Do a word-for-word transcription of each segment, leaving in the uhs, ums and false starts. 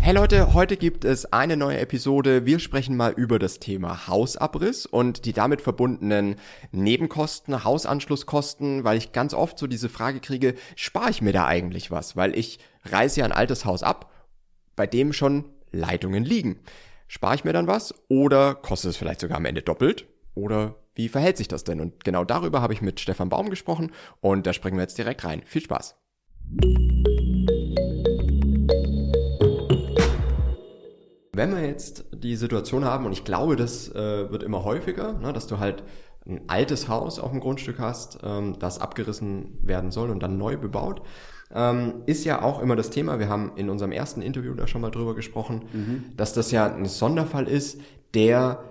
Hey Leute, heute gibt es eine neue Episode. Wir sprechen mal über das Thema Hausabriss und die damit verbundenen Nebenkosten, Hausanschlusskosten, weil ich ganz oft so diese Frage kriege, spare ich mir da eigentlich was? Weil ich reiße ja ein altes Haus ab, bei dem schon Leitungen liegen. Spare ich mir dann was oder kostet es vielleicht sogar am Ende doppelt? Oder wie verhält sich das denn? Und genau darüber habe ich mit Stefan Baum gesprochen und da springen wir jetzt direkt rein. Viel Spaß! Wenn wir jetzt die Situation haben, und ich glaube, das äh, wird immer häufiger, ne, dass du halt ein altes Haus auf dem Grundstück hast, ähm, das abgerissen werden soll und dann neu bebaut, ähm, ist ja auch immer das Thema, wir haben in unserem ersten Interview da schon mal drüber gesprochen, mhm. dass das ja ein Sonderfall ist, der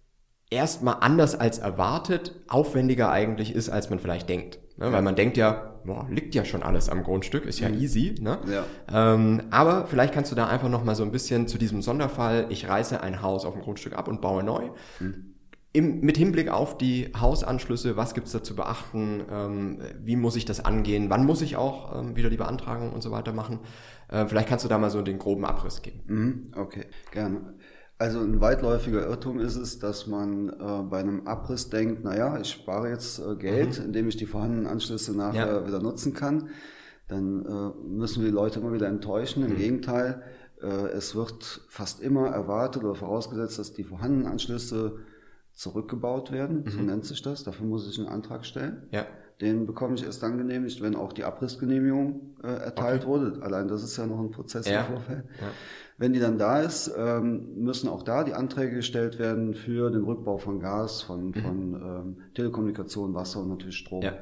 erstmal anders als erwartet aufwendiger eigentlich ist, als man vielleicht denkt. Ne? Ja. Weil man denkt ja, boah, liegt ja schon alles am Grundstück, ist ja mhm. easy. Ne? Ja. Ähm, aber vielleicht kannst du da einfach noch mal so ein bisschen zu diesem Sonderfall, ich reiße ein Haus auf dem Grundstück ab und baue neu. Mhm. Im, mit Hinblick auf die Hausanschlüsse, was gibt's da zu beachten, ähm, wie muss ich das angehen, wann muss ich auch ähm, wieder die Beantragung und so weiter machen. Äh, vielleicht kannst du da mal so den groben Abriss geben. Mhm. Okay, gerne. Also ein weitläufiger Irrtum ist es, dass man äh, bei einem Abriss denkt, naja, ich spare jetzt äh, Geld, mhm. indem ich die vorhandenen Anschlüsse nachher ja. wieder nutzen kann. Dann äh, müssen wir die Leute immer wieder enttäuschen. Im mhm. Gegenteil, äh, es wird fast immer erwartet oder vorausgesetzt, dass die vorhandenen Anschlüsse zurückgebaut werden, mhm. so nennt sich das. Dafür muss ich einen Antrag stellen. Ja. Den bekomme ich erst dann genehmigt, wenn auch die Abrissgenehmigung äh, erteilt okay. wurde. Allein das ist ja noch ein Prozess ja. im Vorfeld. Ja. Wenn die dann da ist, ähm, müssen auch da die Anträge gestellt werden für den Rückbau von Gas, von, mhm. von ähm, Telekommunikation, Wasser und natürlich Strom. Ja.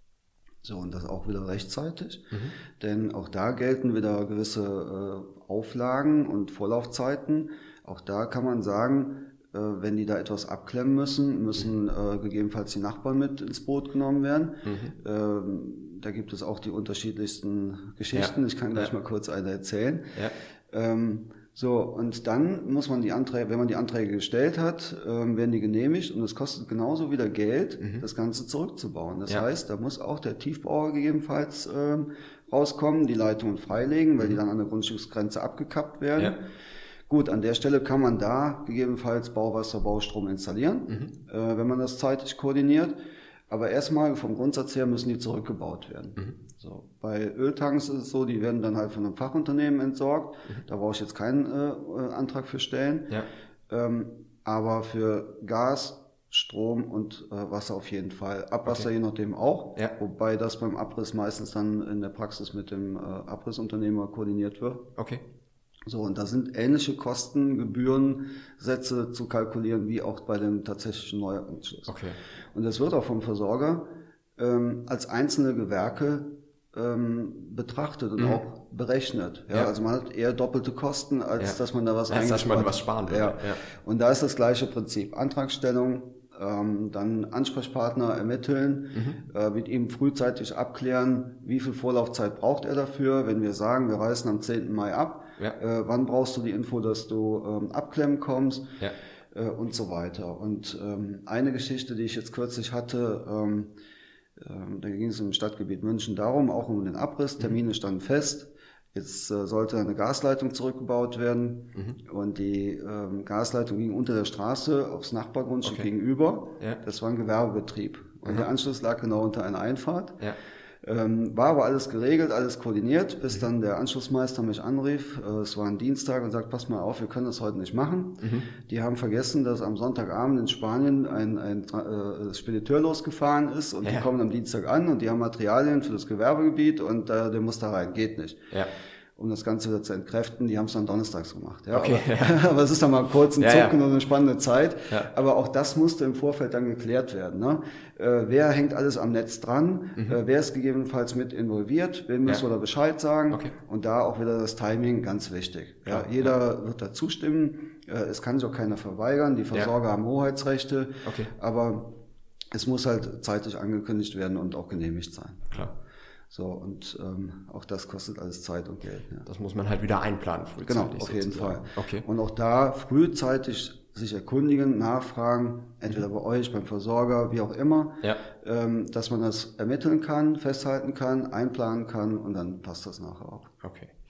So, und das auch wieder rechtzeitig. Mhm. Denn auch da gelten wieder gewisse äh, Auflagen und Vorlaufzeiten. Auch da kann man sagen, wenn die da etwas abklemmen müssen, müssen äh, gegebenenfalls die Nachbarn mit ins Boot genommen werden. Mhm. Ähm, da gibt es auch die unterschiedlichsten Geschichten. Ja. Ich kann gleich ja. mal kurz eine erzählen. Ja. Ähm, so, und dann muss man die Anträge, wenn man die Anträge gestellt hat, ähm, werden die genehmigt und es kostet genauso wieder Geld, mhm. das Ganze zurückzubauen. Das ja. heißt, da muss auch der Tiefbauer gegebenenfalls ähm, rauskommen, die Leitungen freilegen, weil mhm. die dann an der Grundstücksgrenze abgekappt werden. Ja. Gut, an der Stelle kann man da gegebenenfalls Bauwasser, Baustrom installieren, mhm. äh, wenn man das zeitlich koordiniert. Aber erstmal vom Grundsatz her müssen die zurückgebaut werden. Mhm. So, bei Öltanks ist es so, die werden dann halt von einem Fachunternehmen entsorgt. Mhm. Da brauche ich jetzt keinen äh, Antrag für stellen. Ja. Ähm, aber für Gas, Strom und äh, Wasser auf jeden Fall. Abwasser okay. je nachdem auch. Ja. Wobei das beim Abriss meistens dann in der Praxis mit dem äh, Abrissunternehmer koordiniert wird. Okay. So, und da sind ähnliche Kosten, Gebühren, Sätze zu kalkulieren, wie auch bei dem tatsächlichen Neuanschluss. Okay. Und das wird auch vom Versorger ähm, als einzelne Gewerke ähm, betrachtet und mhm. auch berechnet. Ja, ja. Also man hat eher doppelte Kosten, als ja. dass man da was eigentlich man was sparen würde. Ja. Ja. Und da ist das gleiche Prinzip. Antragstellung, ähm, dann Ansprechpartner ermitteln, mhm. äh, mit ihm frühzeitig abklären, wie viel Vorlaufzeit braucht er dafür. Wenn wir sagen, wir reißen am zehnten Mai ab, ja. äh, wann brauchst du die Info, dass du ähm, abklemmen kommst ja. äh, und so weiter. Und ähm, eine Geschichte, die ich jetzt kürzlich hatte, ähm, ähm, da ging es im Stadtgebiet München darum, auch um den Abriss, Termine standen fest. Jetzt äh, sollte eine Gasleitung zurückgebaut werden mhm. und die ähm, Gasleitung ging unter der Straße aufs Nachbargrundstück okay. gegenüber. Ja. Das war ein Gewerbebetrieb und mhm. der Anschluss lag genau unter einer Einfahrt. Ja. Ähm, war aber alles geregelt, alles koordiniert, bis mhm. dann der Anschlussmeister mich anrief. Äh, es war ein Dienstag und sagt, pass mal auf, wir können das heute nicht machen. Mhm. Die haben vergessen, dass am Sonntagabend in Spanien ein, ein äh, Spediteur losgefahren ist und ja. die kommen am Dienstag an und die haben Materialien für das Gewerbegebiet und äh, der muss da rein, geht nicht. Ja. Um das Ganze wieder zu entkräften, die haben es dann donnerstags gemacht. Ja, okay, aber, ja. aber es ist dann mal kurz ein ja, Zucken ja. und eine spannende Zeit. Ja. Aber auch das musste im Vorfeld dann geklärt werden. Ne? Äh, wer hängt alles am Netz dran? Mhm. Äh, wer ist gegebenenfalls mit involviert? Wem müssen ja. wir da Bescheid sagen? Okay. Und da auch wieder das Timing, ganz wichtig. Ja, jeder ja. wird da zustimmen. Äh, es kann sich auch keiner verweigern. Die Versorger ja. haben Hoheitsrechte. Okay. Aber es muss halt zeitlich angekündigt werden und auch genehmigt sein. Klar. So, und ähm, auch das kostet alles Zeit und Geld. Ja. Das muss man halt wieder einplanen frühzeitig. Genau, auf jeden sozusagen. Fall. Okay. Und auch da frühzeitig sich erkundigen, nachfragen, entweder bei euch, beim Versorger, wie auch immer, ja. ähm, dass man das ermitteln kann, festhalten kann, einplanen kann und dann passt das nachher auch. Okay.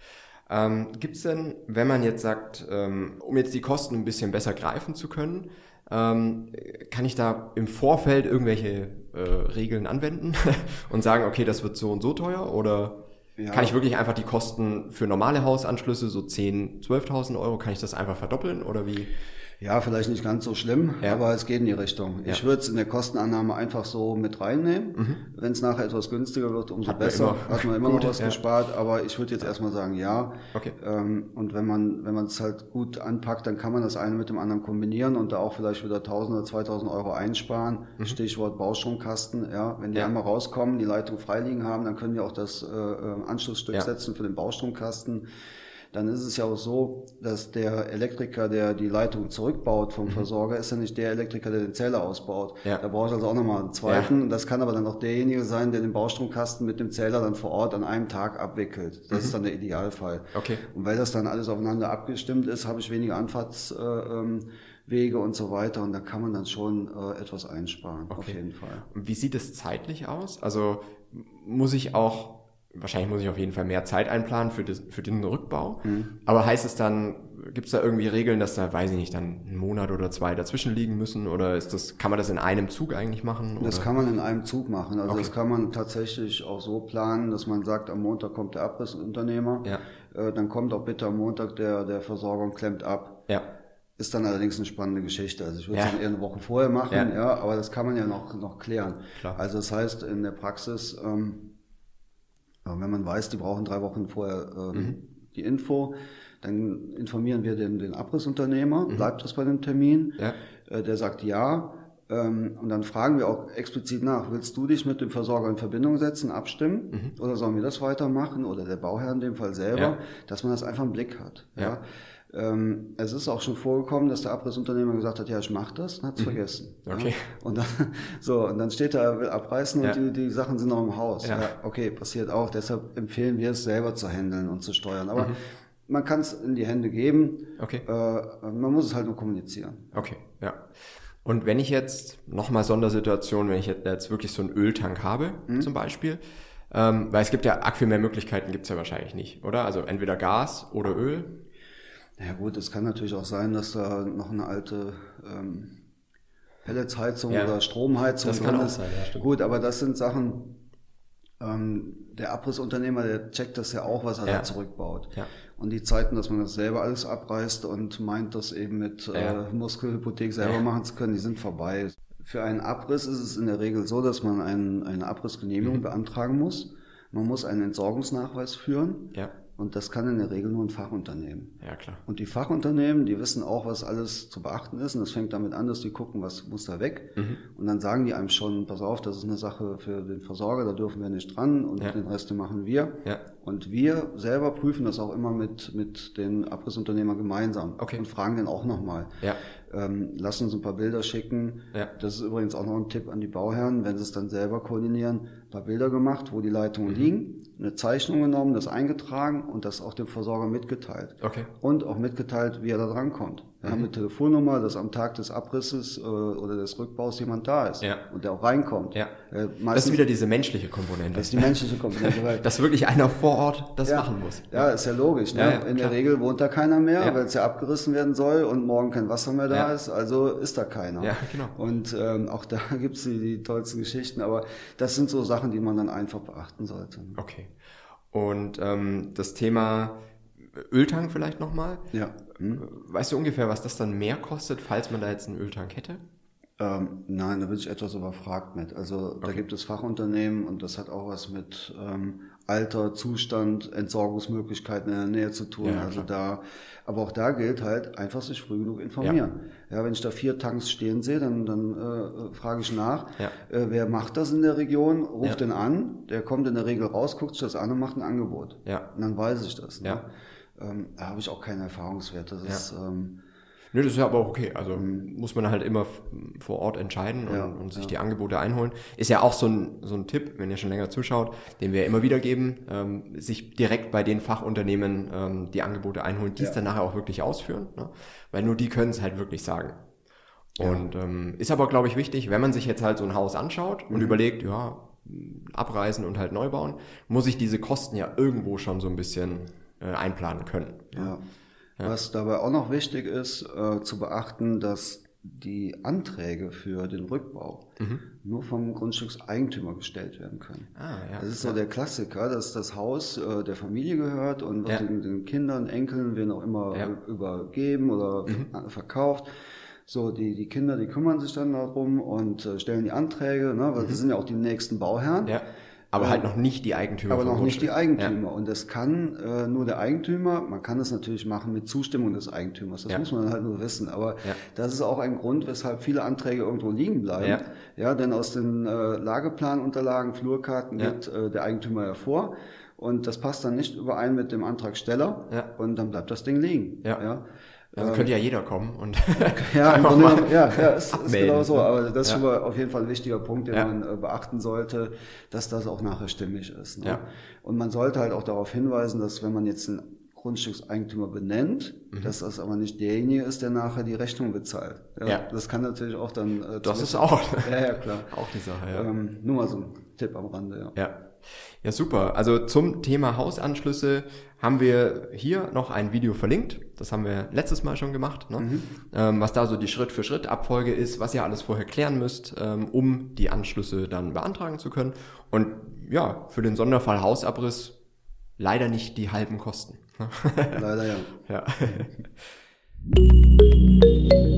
Ähm, gibt es denn, wenn man jetzt sagt, ähm, um jetzt die Kosten ein bisschen besser greifen zu können, ähm, kann ich da im Vorfeld irgendwelche äh, Regeln anwenden und sagen, okay, das wird so und so teuer, oder ja. Kann ich wirklich einfach die Kosten für normale Hausanschlüsse, so zehntausend, zwölftausend Euro, kann ich das einfach verdoppeln oder wie? Ja, vielleicht nicht ganz so schlimm, ja. aber es geht in die Richtung. Ja. Ich würde es in der Kostenannahme einfach so mit reinnehmen. Mhm. Wenn es nachher etwas günstiger wird, umso Hat besser. Man Hat man immer gut, noch was ja. gespart, aber ich würde jetzt erstmal sagen, ja. Okay. Ähm, und wenn man wenn man es halt gut anpackt, dann kann man das eine mit dem anderen kombinieren und da auch vielleicht wieder tausend oder zweitausend Euro einsparen. Mhm. Stichwort Baustromkasten. Ja, wenn die ja. einmal rauskommen, die Leitung freiliegen haben, dann können wir auch das äh, Anschlussstück ja. setzen für den Baustromkasten. Dann ist es ja auch so, dass der Elektriker, der die Leitung zurückbaut vom mhm. Versorger, ist ja nicht der Elektriker, der den Zähler ausbaut. Ja. Da brauche ich also auch nochmal einen zweiten. Ja. Das kann aber dann auch derjenige sein, der den Baustromkasten mit dem Zähler dann vor Ort an einem Tag abwickelt. Das mhm. ist dann der Idealfall. Okay. Und weil das dann alles aufeinander abgestimmt ist, habe ich weniger Anfahrtswege äh, und so weiter. Und da kann man dann schon äh, etwas einsparen, okay. auf jeden Fall. Und wie sieht es zeitlich aus? Also muss ich auch Wahrscheinlich muss ich auf jeden Fall mehr Zeit einplanen für, das, für den Rückbau. Mhm. Aber heißt es dann, gibt es da irgendwie Regeln, dass da, weiß ich nicht, dann ein Monat oder zwei dazwischen liegen müssen? Oder ist das, kann man das in einem Zug eigentlich machen? Oder? Das kann man in einem Zug machen. Also okay. das kann man tatsächlich auch so planen, dass man sagt, am Montag kommt der Abrissunternehmer. Ja. Äh, dann kommt auch bitte am Montag der, der Versorger und klemmt ab. Ja. Ist dann allerdings eine spannende Geschichte. Also ich würde es ja. dann eher eine Woche vorher machen, ja. ja, aber das kann man ja noch, noch klären. Klar. Also das heißt, in der Praxis, ähm, wenn man weiß, die brauchen drei Wochen vorher ähm, mhm. die Info, dann informieren wir den, den Abrissunternehmer, mhm. bleibt das bei dem Termin, ja. äh, der sagt ja, ähm, und dann fragen wir auch explizit nach, willst du dich mit dem Versorger in Verbindung setzen, abstimmen, mhm. oder sollen wir das weitermachen, oder der Bauherr in dem Fall selber, ja. dass man das einfach im Blick hat. Ja. ja. Ähm, es ist auch schon vorgekommen, dass der Abrissunternehmer gesagt hat, ja, ich mach das, und hat es mhm. vergessen. Okay. Ja. Und dann, so, und dann steht er, er will abreißen ja. und die, die Sachen sind noch im Haus. Ja. Ja, okay, passiert auch. Deshalb empfehlen wir es selber zu handeln und zu steuern. Aber mhm. man kann es in die Hände geben. Okay. Äh, man muss es halt nur kommunizieren. Okay, ja. Und wenn ich jetzt, nochmal Sondersituation, wenn ich jetzt wirklich so einen Öltank habe, mhm. zum Beispiel, ähm, weil es gibt ja, arg viel mehr Möglichkeiten gibt's ja wahrscheinlich nicht, oder? Also entweder Gas oder Öl. Ja gut, es kann natürlich auch sein, dass da noch eine alte ähm, Pelletsheizung ja. oder Stromheizung das kann auch ist. Sein, ja, stimmt. Gut, aber das sind Sachen, ähm, der Abrissunternehmer, der checkt das ja auch, was er ja. da zurückbaut. Ja. Und die Zeiten, dass man das selber alles abreißt und meint, das eben mit ja. äh, Muskelhypothek selber ja. machen zu können, die sind vorbei. Für einen Abriss ist es in der Regel so, dass man einen, eine Abrissgenehmigung mhm. beantragen muss. Man muss einen Entsorgungsnachweis führen. Ja. Und das kann in der Regel nur ein Fachunternehmen. Ja, klar. Und die Fachunternehmen, die wissen auch, was alles zu beachten ist. Und das fängt damit an, dass die gucken, was muss da weg. Mhm. Und dann sagen die einem schon, pass auf, das ist eine Sache für den Versorger, da dürfen wir nicht dran. Und ja. den Rest den machen wir. Ja. Und wir selber prüfen das auch immer mit, mit den Abrissunternehmern gemeinsam. Okay. Und fragen den auch nochmal. Ja. Ähm, lassen uns ein paar Bilder schicken. Ja. Das ist übrigens auch noch ein Tipp an die Bauherren, wenn sie es dann selber koordinieren. Ein paar Bilder gemacht, wo die Leitungen mhm. liegen, eine Zeichnung genommen, das eingetragen und das auch dem Versorger mitgeteilt. Okay. Und auch mitgeteilt, wie er da drankommt. Wir mhm. haben eine Telefonnummer, dass am Tag des Abrisses äh, oder des Rückbaus jemand da ist ja. und der auch reinkommt. Ja. Äh, das ist wieder diese menschliche Komponente. Das ist die menschliche Komponente. Weil dass wirklich einer vor Ort das ja, machen muss. Ja, ist ja logisch. Ne? Ja, ja, In klar. der Regel wohnt da keiner mehr, ja. weil es ja abgerissen werden soll und morgen kein Wasser mehr da ja. ist. Also ist da keiner. Ja, genau. Und ähm, auch da gibt's die, die tollsten Geschichten. Aber das sind so Sachen, die man dann einfach beachten sollte. Okay. Und ähm, das Thema Öltank vielleicht nochmal. Ja. Hm? Weißt du ungefähr, was das dann mehr kostet, falls man da jetzt einen Öltank hätte? Ähm, nein, da bin ich etwas überfragt mit. Also okay. da gibt es Fachunternehmen und das hat auch was mit ähm, Alter, Zustand, Entsorgungsmöglichkeiten in der Nähe zu tun. Ja, also da, aber auch da gilt halt, einfach sich früh genug informieren. Ja, ja wenn ich da vier Tanks stehen sehe, dann, dann äh, frage ich nach, ja. äh, wer macht das in der Region, ruft ja. den an, der kommt in der Regel raus, guckt sich das an und macht ein Angebot. Ja. Und dann weiß ich das. Ne? Ja. Ähm, da habe ich auch keinen Erfahrungswert. Das ja. ist ähm, Nö, das ist ja aber auch okay. Also mhm. muss man halt immer vor Ort entscheiden und, ja, und sich ja. die Angebote einholen. Ist ja auch so ein, so ein Tipp, wenn ihr schon länger zuschaut, den wir immer wieder geben, ähm, sich direkt bei den Fachunternehmen ähm, die Angebote einholen, die es ja. dann nachher auch wirklich ausführen. Ne? Weil nur die können es halt wirklich sagen. Ja. Und ähm, ist aber, glaube ich, wichtig, wenn man sich jetzt halt so ein Haus anschaut und mhm. überlegt, ja, abreißen und halt neu bauen, muss ich diese Kosten ja irgendwo schon so ein bisschen äh, einplanen können. Ja. Ja. Was dabei auch noch wichtig ist, äh, zu beachten, dass die Anträge für den Rückbau mhm. nur vom Grundstückseigentümer gestellt werden können. Ah, ja, das ist ja so der Klassiker, dass das Haus äh, der Familie gehört und wird ja. den, den Kindern, Enkeln, wen auch immer ja. übergeben oder mhm. verkauft. So, die, die Kinder, die kümmern sich dann darum und äh, stellen die Anträge, ne, weil mhm. das sind ja auch die nächsten Bauherren. Ja. Aber halt noch nicht die Eigentümer. Aber noch nicht die Eigentümer. Ja. Und das kann äh, nur der Eigentümer. Man kann es natürlich machen mit Zustimmung des Eigentümers. Das ja. muss man halt nur wissen. Aber ja. das ist auch ein Grund, weshalb viele Anträge irgendwo liegen bleiben. Ja, ja denn aus den äh, Lageplanunterlagen, Flurkarten ja. geht äh, der Eigentümer hervor. Und das passt dann nicht überein mit dem Antragsteller. Ja. Und dann bleibt das Ding liegen. Ja. ja. Also könnte ja jeder kommen und ja, im Grunde genommen, ja, ja, ist, ist genau so. Aber das ist ja. schon mal auf jeden Fall ein wichtiger Punkt, den ja. man äh, beachten sollte, dass das auch nachher stimmig ist. Ne? Ja. Und man sollte halt auch darauf hinweisen, dass wenn man jetzt einen Grundstückseigentümer benennt, mhm. dass das aber nicht derjenige ist, der nachher die Rechnung bezahlt. Ja, ja. Das kann natürlich auch dann. Äh, das ist auch. Ja, ja, klar. Auch die Sache. Ja. Ähm, nur mal so ein Tipp am Rande. Ja. Ja. Ja, super. Also zum Thema Hausanschlüsse haben wir hier noch ein Video verlinkt. Das haben wir letztes Mal schon gemacht, ne? Mhm. Ähm, was da so die Schritt-für-Schritt-Abfolge ist, was ihr alles vorher klären müsst, ähm, um die Anschlüsse dann beantragen zu können. Und ja, für den Sonderfall Hausabriss leider nicht die halben Kosten. Leider ja. Ja.